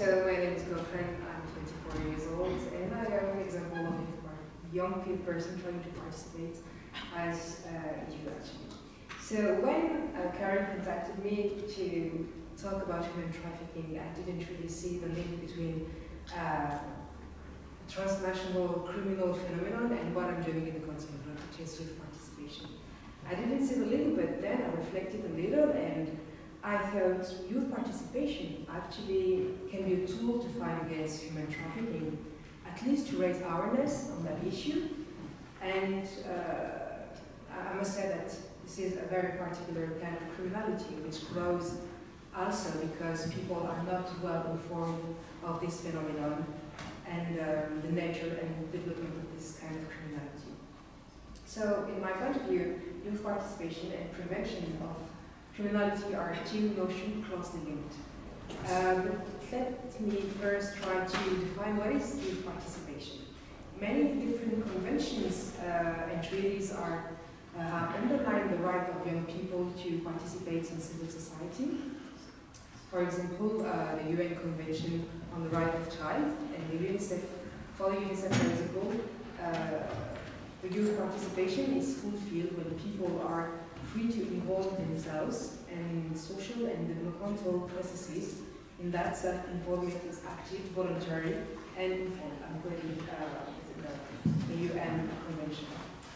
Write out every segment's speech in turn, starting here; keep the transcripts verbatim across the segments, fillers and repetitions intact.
So my name is Girlfriend, I'm twenty-four years old, and I am an example of a young person trying to participate as uh, you actually. So when uh, Karen contacted me to talk about human trafficking, I didn't really see the link between uh, transnational criminal phenomenon and what I'm doing in the Council of Europe, which is youth participation. I didn't see the link, but then I reflected a little and I thought youth participation actually can be a tool to fight against human trafficking, at least to raise awareness on that issue. And uh, I must say that this is a very particular kind of criminality which grows also because people are not well informed of this phenomenon and um, the nature and development of this kind of criminality. So in my point of view, youth participation and prevention of criminality are two notions closely linked. Um, let me first try to define what is youth participation. Many different conventions uh, and treaties are uh, have underlined the right of young people to participate in civil society. For example, uh, the U N Convention on the Right of Child and the UNICEF, for the UNICEF principle, uh, the youth participation is fulfilled when people are free to involve themselves in social and developmental processes. In that, self-involvement is active, voluntary, and informed, according to uh, the U N Convention.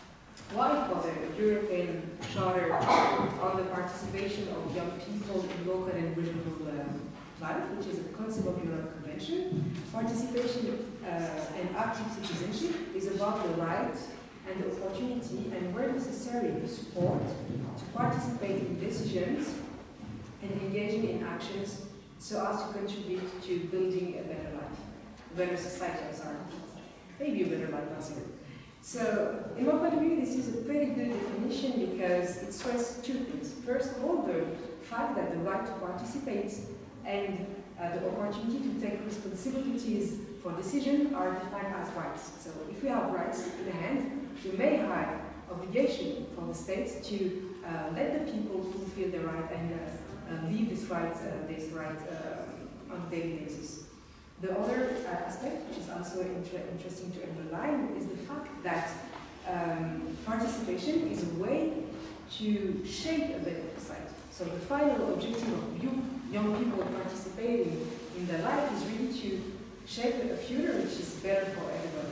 While for the European Charter on the participation of young people in local and regional uh, life, which is the Council of Europe Convention, participation uh, and active citizenship is about the right and the opportunity and where necessary the support to participate in decisions and engaging in actions so as to contribute to building a better life, a better society, I'm sorry, maybe a better life possible. So, in my point of view, this is a pretty good definition because it stresses two things. First of all, the fact that the right to participate and uh, the opportunity to take responsibilities for decision are defined as rights. So, if we have rights in hand, we may have obligation for the state to uh, let the people fulfill their right and uh, uh, leave this right, uh, this right uh, on a daily basis. The other uh, aspect, which is also inter interesting to underline, is the fact that um, participation is a way to shape a better society. So the final objective of you, young people participating in their life is really to shape a future which is better for everybody.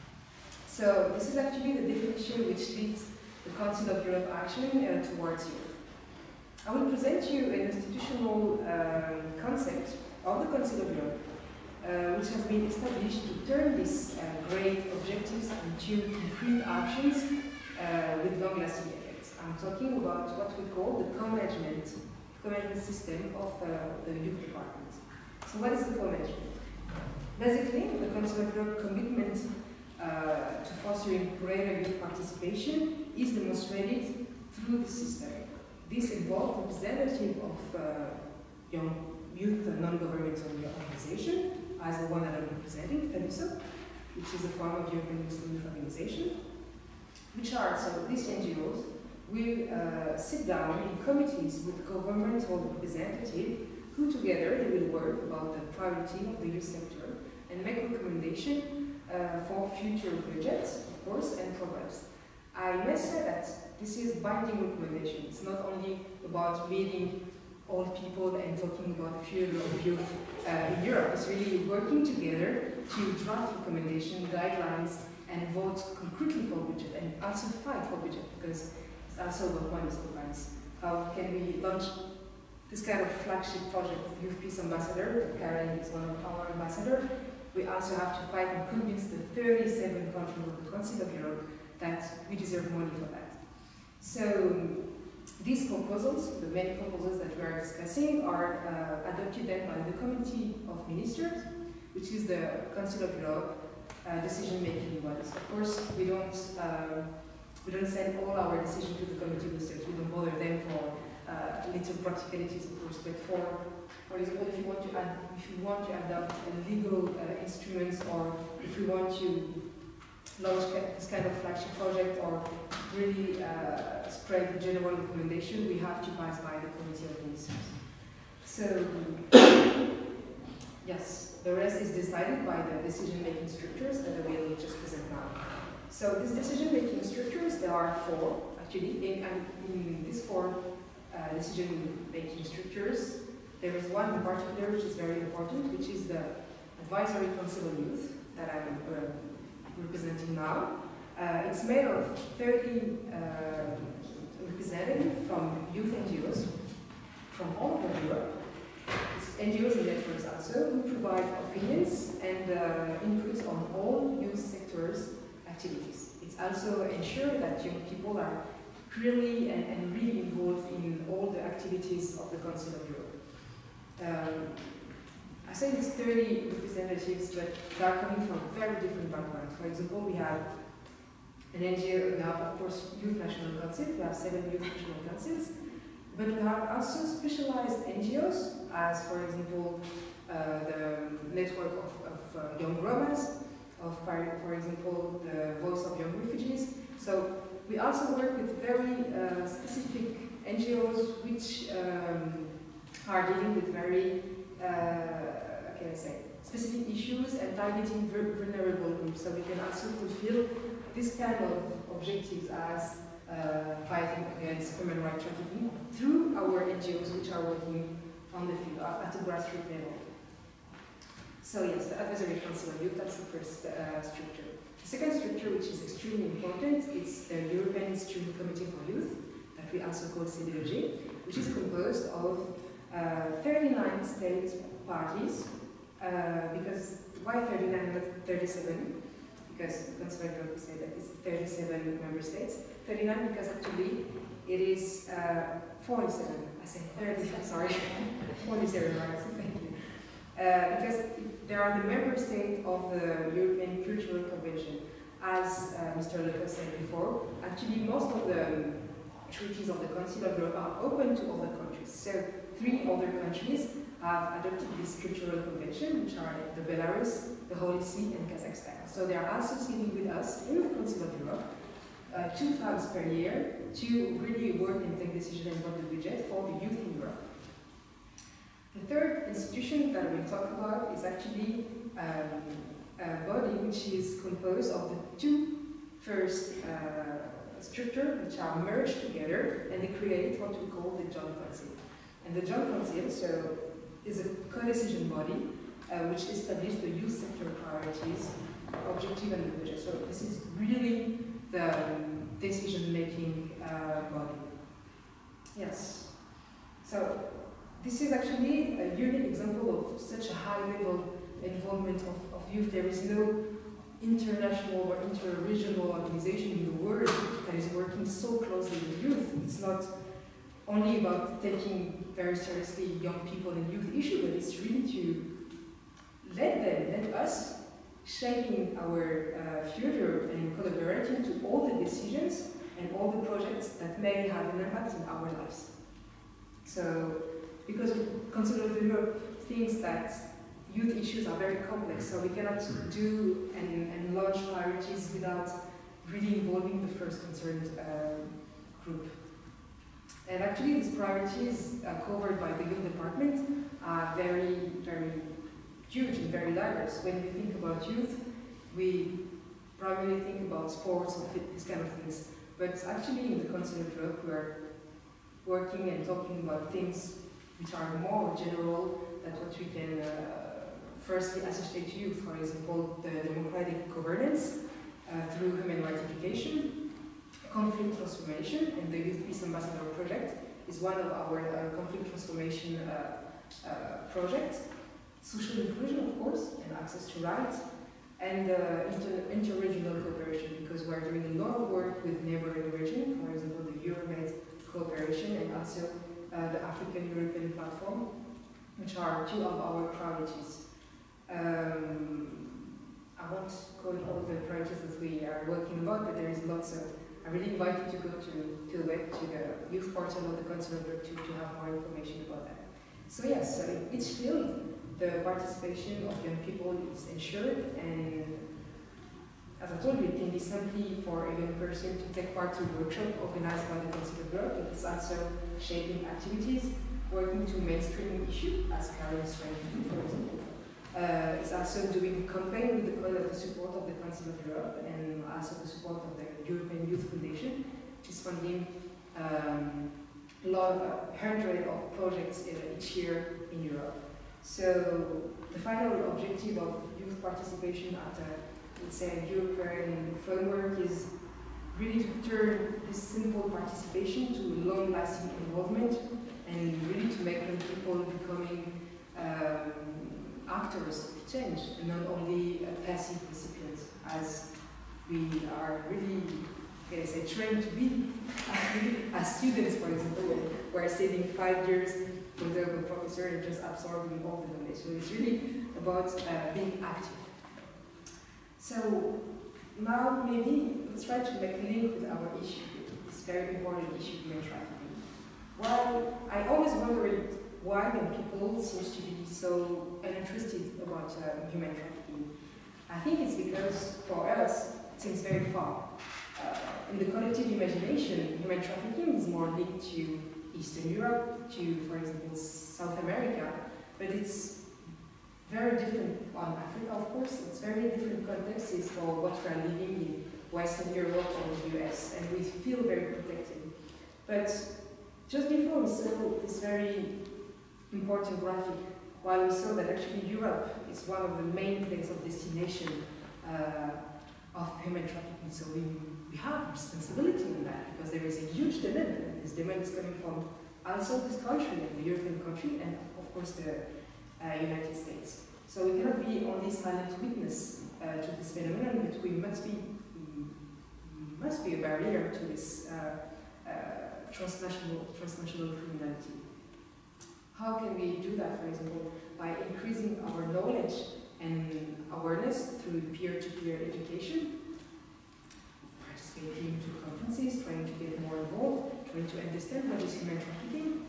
So this is actually the definition which leads the Council of Europe action uh, towards you. I will present you an institutional uh, concept of the Council of Europe, Uh, which has been established to turn these uh, great objectives into concrete actions uh, with long-lasting effects. I'm talking about what we call the co-management co-management system of uh, the youth department. So what is the co-management? Basically, the Council of Europe commitment uh, to fostering greater youth participation is demonstrated through the system. This involves representative of uh, young youth and non-governmental organization, as the one that I'm representing, FEDUSO, which is a form of European Muslim Youth Organization, which are, so these N G Os will uh, sit down in committees with governmental representatives who together they will work about the priority of the youth sector and make recommendations uh, for future budgets, of course, and programs. I must say that this is binding recommendation. It's not only about meeting old people and talking about the future of youth uh, in Europe. It's really working together to draft recommendations, guidelines, and vote concretely for budget, and also fight for budget, because it's also what one is sometimes. How can we launch this kind of flagship project of Youth Peace Ambassador? Karen is one of our ambassadors. We also have to fight and convince the thirty-seven countries of the Council of Europe that we deserve money for that. So, these proposals, the many proposals that we are discussing, are uh, adopted then by the Committee of Ministers, which is the Council of Europe uh, decision-making bodies. Of course, we don't uh, we don't send all our decisions to the Committee of Ministers. We don't bother them for uh, little practicalities, of course. But for, for example, if you want to add, if you want to adopt legal uh, instruments, or if you want to launch this kind of flagship project, or really uh, spread the general recommendation, we have to pass by the Committee of Ministers. So, Yes, the rest is decided by the decision-making structures that I will just present now. So these decision-making structures, there are four, actually, in, in these four uh, decision-making structures, there is one in particular which is very important, which is the Advisory Council of Youth that I'm uh, representing now. Uh, it's made of thirty uh, representatives from youth N G Os from all over Europe. It's N G Os and networks also who provide opinions and uh, inputs on all youth sectors activities. It's also ensure that young people are clearly and, and really involved in all the activities of the Council of Europe. Um, I say it's thirty representatives, but they are coming from very different backgrounds. For example, we have an N G O, we have, of course, Youth National Council, we have seven Youth National Councils, but we have also specialized N G Os, as, for example, uh, the network of, of uh, young Romas, of, for example, the Voice of Young Refugees. So we also work with very uh, specific N G Os which um, are dealing with very, uh, how can I say, specific issues and targeting vulnerable groups. So we can also fulfill this kind of objectives as uh, fighting against human rights trafficking through our N G Os which are working on the field at a grassroots level. So yes, the Advisory Council of Youth, that's the first uh, structure. The second structure, which is extremely important, it's the European Steering Committee for Youth, that we also call C D O G, which is composed of uh, thirty-nine state parties, uh, because why thirty-nine, not thirty-seven? Because the Council of Europe said that it's thirty-seven member states. thirty-nine because actually it is uh, forty-seven. I said thirty, I'm sorry. forty-seven, right? So thank you. Uh, because they are the member state of the European Cultural Convention. As uh, Mister Leclerc said before, actually most of the um, treaties of the Council of Europe are open to other countries. So three other countries have adopted this cultural convention, which are the Belarus, the Holy See, and Kazakhstan. So they are associating with us in the Council of Europe uh, two times per year to really work and take decisions about the budget for the youth in Europe. The third institution that we'll talk about is actually um, a body which is composed of the two first uh, structures which are merged together, and they create what we call the Joint Council. And the Joint Council so, is a co-decision body uh, which establishes the youth sector priorities, objective, and the budget. So this is really the um, decision-making uh, body. Yes. So this is actually a unique example of such a high-level involvement of, of youth. There is no international or inter-regional organization in the world that is working so closely with youth. It's not only about taking very seriously young people and youth issues, but it's really to let them, let us, shaping our uh, future and collaborating to all the decisions and all the projects that may have an impact in our lives. So, because Council of Europe thinks that youth issues are very complex, so we cannot do and, and launch priorities without really involving the first concerned uh, group. And actually, these priorities uh, covered by the youth department are very, very huge and very diverse. When we think about youth, we primarily think about sports or these kind of things. But actually, in the Council of Europe, we are working and talking about things which are more general than what we can uh, firstly associate to youth. For example, the democratic governance uh, through human rights education, conflict transformation, and the Youth Peace Ambassador project is one of our uh, conflict transformation uh, uh, projects. Social inclusion, of course, and access to rights, and uh, inter inter-regional cooperation, because we're doing a lot of work with neighboring regions, for example, the Euromed cooperation, and also uh, the African-European platform, which are two of our priorities. Um, I won't go into all the priorities that we are working about, but there is lots of. I really invite you to go to, to the web, to the youth portal of the Council of Europe to, to have more information about that. So yes, so in each field, the participation of young people is ensured, and as I told you, it can be simply for a young person to take part in a workshop organized by the Council of Europe, but it's also shaping activities, working to mainstream issue, as Karen is trying to do, for example, uh, is also doing a campaign with the, with the support of the Council of Europe and also the support of the European Youth Foundation, which is funding um, a lot of uh, hundreds of projects uh, each year in Europe. So the final objective of youth participation at a, let's say, a European framework is really to turn this simple participation to long-lasting involvement and really to make young people becoming um, actors of change and not only uh, passive recipients, as we are really, can I say, trained to be as students, for example, who are saving five years for the professor and just absorbing all the knowledge. So it's really about uh, being active. So now maybe let's try to make a link with our issue, this very important issue, human trafficking. Well, I always wondered why young people seems to be so uninterested about uh, human trafficking. I think it's because for us it seems very far. Uh, in the collective imagination, human trafficking is more linked to Eastern Europe, to, for example, South America, but it's very different on Africa, of course. It's very different contexts for what we are living in Western Europe or the U S, and we feel very protected. But just before we saw this very important graphic, while we saw that actually Europe is one of the main places of destination uh, of human trafficking, so we, we have responsibility in that, because there is a huge demand, and this demand is coming from outside this country, and the European country, and of course the uh, United States. So we cannot be only silent witness uh, to this phenomenon, but we must be, we must be a barrier to this uh, uh, transnational, transnational criminality. How can we do that, for example? By increasing our knowledge and awareness through peer-to-peer education, participating to conferences, trying to get more involved, trying to understand what is human trafficking.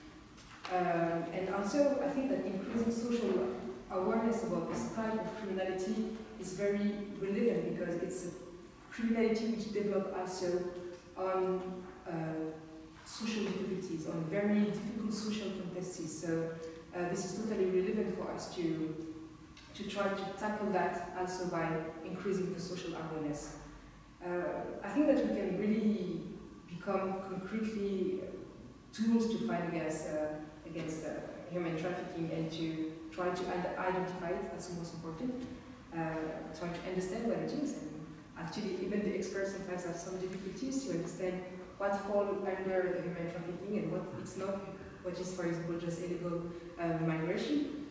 Um, and also, I think that increasing social awareness about this type of criminality is very relevant, because it's a criminality which develops also on uh, social difficulties, on very difficult social contexts. So uh, this is totally relevant for us to, to try to tackle that also by increasing the social awareness. Uh, I think that we can really become concretely tools to fight against, uh, against uh, human trafficking and to try to identify it, that's the most important, uh, try to understand what it is. And actually, even the experts sometimes have some difficulties to understand what falls under the human trafficking and what it's not, what is, for example, just illegal uh, migration.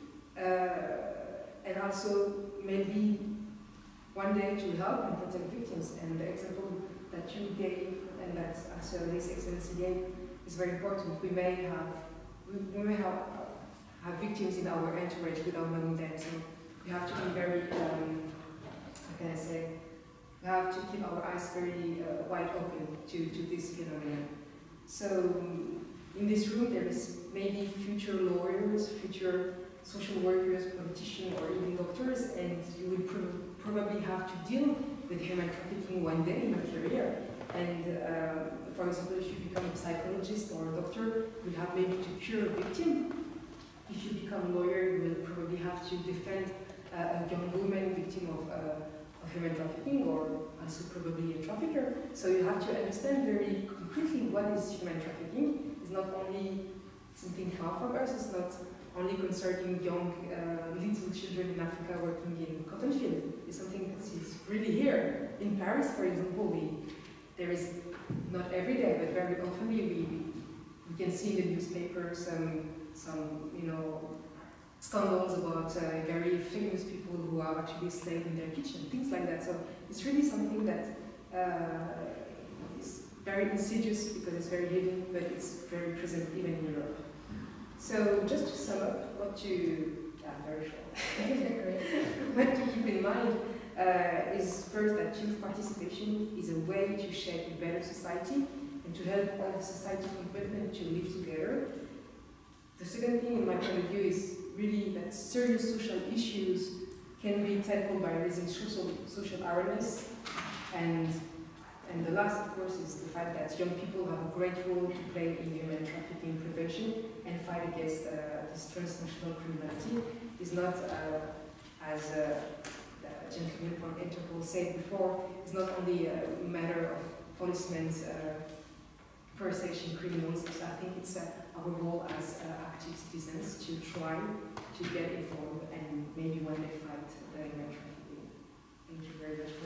Uh, and also, maybe one day to help and protect victims. And the example that you gave and that also His Excellency gave is very important. We may have, we, we may have, have victims in our entourage without knowing them. So we have to be very, um, how can I say, we have to keep our eyes very uh, wide open to, to this phenomenon. So in this room there is maybe future lawyers, future social workers, politicians, or even doctors, and you will pro probably have to deal with human trafficking one day in your career. And uh, for example, if you become a psychologist or a doctor, you have maybe to cure a victim. If you become a lawyer, you will probably have to defend uh, a young woman victim of uh, of human trafficking, or also probably a trafficker. So you have to understand very concretely what is human trafficking. It's not only something far from us, it's not only concerning young uh, little children in Africa working in cotton field. It's something that is really here. In Paris, for example, we, there is, not every day, but very often we, we, we can see in the newspaper some, some you know, scandals about uh, very famous people who are actually slaves in their kitchen, things like that. So it's really something that uh, is very insidious because it's very hidden, but it's very present even in Europe. So just to sum up, what to, yeah, very short, what to keep in mind uh, is first that youth participation is a way to shape a better society and to help all the society commitment to live together. The second thing in my point of view is really that serious social issues can be tackled by raising social, social awareness. And, and the last, of course, is the fact that young people have a great role to play in human trafficking prevention and fight against uh, this transnational criminality. Is not, uh, as uh, the gentleman from Interpol said before, it's not only a matter of policemen's uh, persecution criminals, so I think it's uh, our role as uh, active citizens to try to get informed and maybe one day fight the human trafficking. Thank you very much.